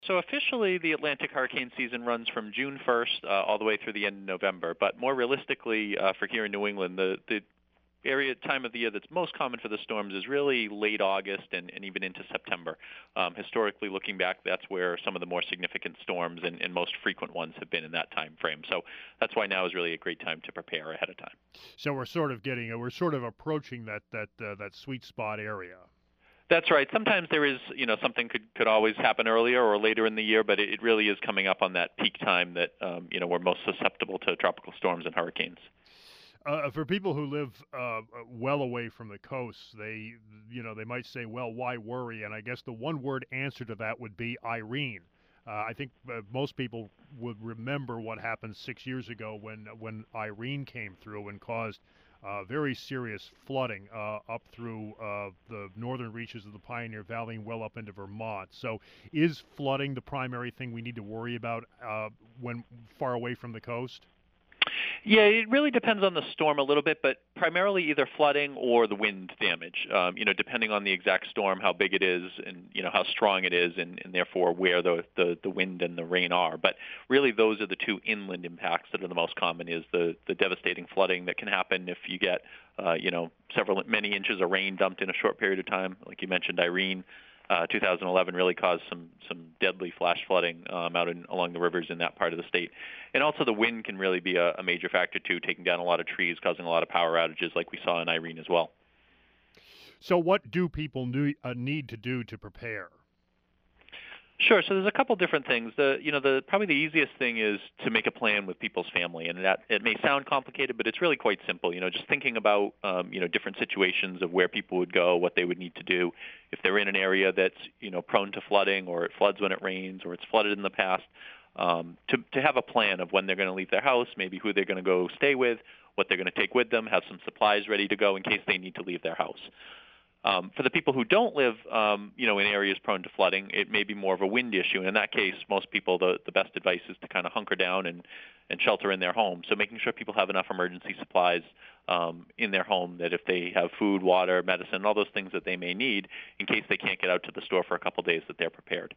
So officially, the Atlantic hurricane season runs from June 1st all the way through the end of November. But more realistically, for here in New England, the area time of the year that's most common for the storms is really late August and even into September. Historically, looking back, that's where some of the more significant storms and most frequent ones have been in that time frame. So that's why now is really a great time to prepare ahead of time. So we're sort of approaching that sweet spot area. That's right. Sometimes there is, something could always happen earlier or later in the year, but it really is coming up on that peak time that, we're most susceptible to tropical storms and hurricanes. For people who live well away from the coast, they might say, "Well, why worry?" And I guess the one-word answer to that would be Irene. I think most people would remember what happened 6 years ago when Irene came through and caused very serious flooding up through the northern reaches of the Pioneer Valley and well up into Vermont. So, is flooding the primary thing we need to worry about when far away from the coast? Yeah, it really depends on the storm a little bit, but primarily either flooding or the wind damage. Depending on the exact storm, how big it is, and how strong it is, and therefore where the wind and the rain are. But really, those are the two inland impacts that are the most common. Is the devastating flooding that can happen if you get many inches of rain dumped in a short period of time, like you mentioned, Irene. 2011 really caused some deadly flash flooding along the rivers in that part of the state, and also the wind can really be a major factor too, taking down a lot of trees, causing a lot of power outages, like we saw in Irene as well. So, what do people need to do to prepare? Sure. So there's a couple different things. The probably the easiest thing is to make a plan with people's family, and that it may sound complicated, but it's really quite simple. Just thinking about different situations of where people would go, what they would need to do if they're in an area that's prone to flooding, or it floods when it rains, or it's flooded in the past. To have a plan of when they're going to leave their house, maybe who they're going to go stay with, what they're going to take with them, have some supplies ready to go in case they need to leave their house. For the people who don't live, in areas prone to flooding, it may be more of a wind issue. And in that case, most people, the best advice is to kind of hunker down and shelter in their home. So making sure people have enough emergency supplies in their home, that if they have food, water, medicine, all those things that they may need in case they can't get out to the store for a couple days, that they're prepared.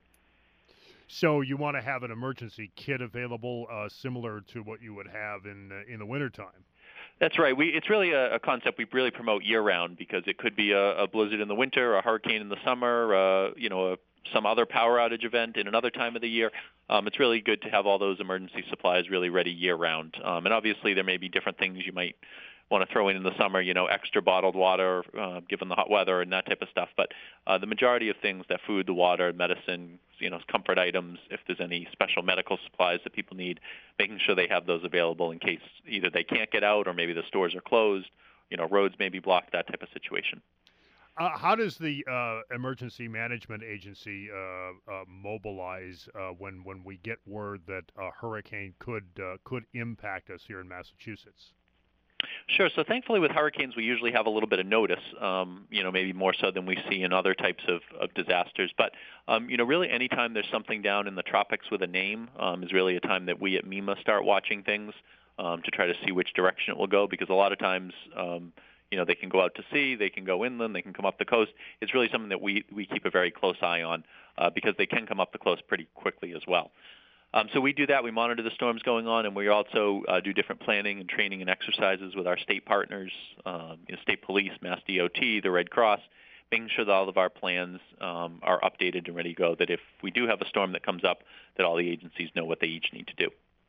So, you want to have an emergency kit available, similar to what you would have in the wintertime. That's right. It's really a concept we really promote year-round, because it could be a blizzard in the winter, a hurricane in the summer, some other power outage event in another time of the year. It's really good to have all those emergency supplies really ready year-round. And obviously, there may be different things you might want to throw in the summer, extra bottled water, given the hot weather and that type of stuff. But the majority of things, that food, the water, medicine, comfort items, if there's any special medical supplies that people need, making sure they have those available in case either they can't get out or maybe the stores are closed, roads may be blocked, that type of situation. How does the emergency management agency mobilize when we get word that a hurricane could impact us here in Massachusetts? Sure. So thankfully, with hurricanes, we usually have a little bit of notice. Maybe more so than we see in other types of disasters. But really, anytime there's something down in the tropics with a name, is really a time that we at MEMA start watching things to try to see which direction it will go. Because a lot of times, they can go out to sea, they can go inland, they can come up the coast. It's really something that we keep a very close eye on, because they can come up the coast pretty quickly as well. So we do that. We monitor the storms going on, and we also do different planning and training and exercises with our state partners, state police, Mass DOT, the Red Cross, making sure that all of our plans are updated and ready to go, that if we do have a storm that comes up, that all the agencies know what they each need to do.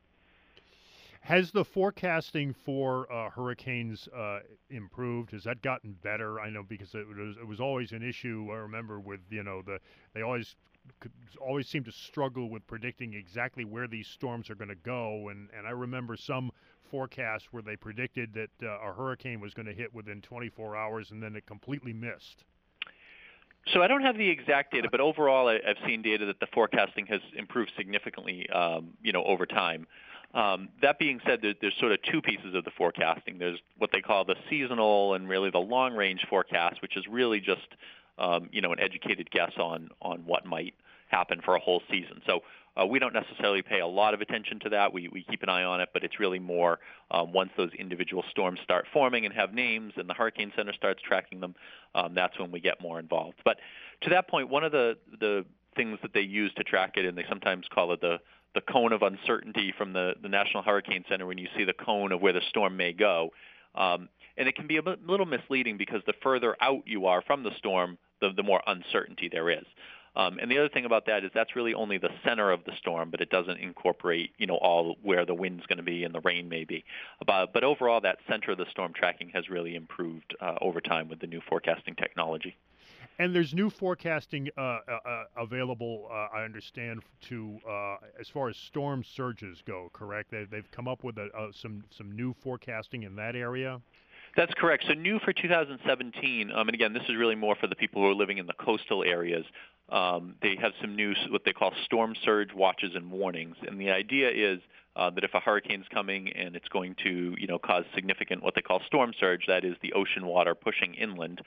Has the forecasting for hurricanes improved? Has that gotten better? I know, because it was always an issue. I remember with they always seem to struggle with predicting exactly where these storms are going to go, and I remember some forecasts where they predicted that a hurricane was going to hit within 24 hours, and then it completely missed. So I don't have the exact data, but overall, I've seen data that the forecasting has improved significantly, over time. That being said, there's sort of two pieces of the forecasting. There's what they call the seasonal and really the long-range forecast, which is really just an educated guess on what might happen for a whole season. So we don't necessarily pay a lot of attention to that. We keep an eye on it, but it's really more once those individual storms start forming and have names and the Hurricane Center starts tracking them, that's when we get more involved. But to that point, one of the things that they use to track it, and they sometimes call it the cone of uncertainty from the National Hurricane Center when you see the cone of where the storm may go. And it can be a little misleading because the further out you are from the storm, the more uncertainty there is. And the other thing about that is that's really only the center of the storm, but it doesn't incorporate, all where the wind's going to be and the rain may be. But overall, that center of the storm tracking has really improved over time with the new forecasting technology. And there's new forecasting available, I understand, to as far as storm surges go. Correct? They've come up with some new forecasting in that area. That's correct. So new for 2017, and again, this is really more for the people who are living in the coastal areas. They have some new, what they call storm surge watches and warnings. And the idea is that if a hurricane's coming and it's going to, cause significant, what they call storm surge, that is the ocean water pushing inland,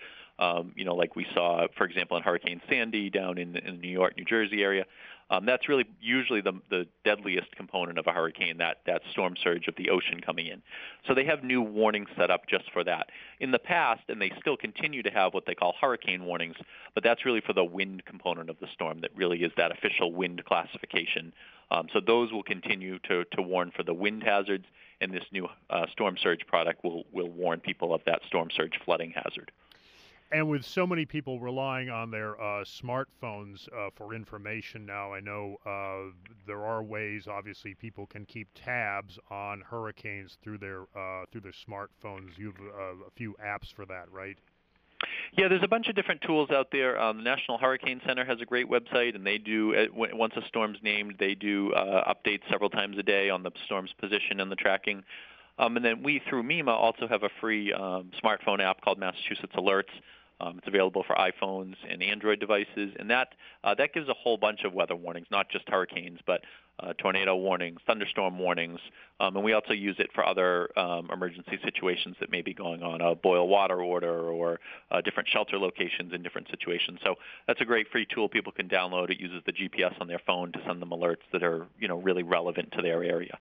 like we saw, for example, in Hurricane Sandy down in the New York, New Jersey area. That's really usually the deadliest component of a hurricane, that storm surge of the ocean coming in. So they have new warnings set up just for that. In the past, and they still continue to have what they call hurricane warnings, but that's really for the wind component of the storm that really is that official wind classification. So those will continue to warn for the wind hazards, and this new storm surge product will warn people of that storm surge flooding hazard. And with so many people relying on their smartphones for information now, I know there are ways. Obviously, people can keep tabs on hurricanes through their smartphones. You have a few apps for that, right? Yeah, there's a bunch of different tools out there. The National Hurricane Center has a great website, and they do, once a storm's named, they do updates several times a day on the storm's position and the tracking. And then we, through MEMA, also have a free smartphone app called Massachusetts Alerts. It's available for iPhones and Android devices, and that gives a whole bunch of weather warnings, not just hurricanes, but tornado warnings, thunderstorm warnings, and we also use it for other emergency situations that may be going on, a boil water order or different shelter locations in different situations. So that's a great free tool people can download. It uses the GPS on their phone to send them alerts that are really relevant to their area.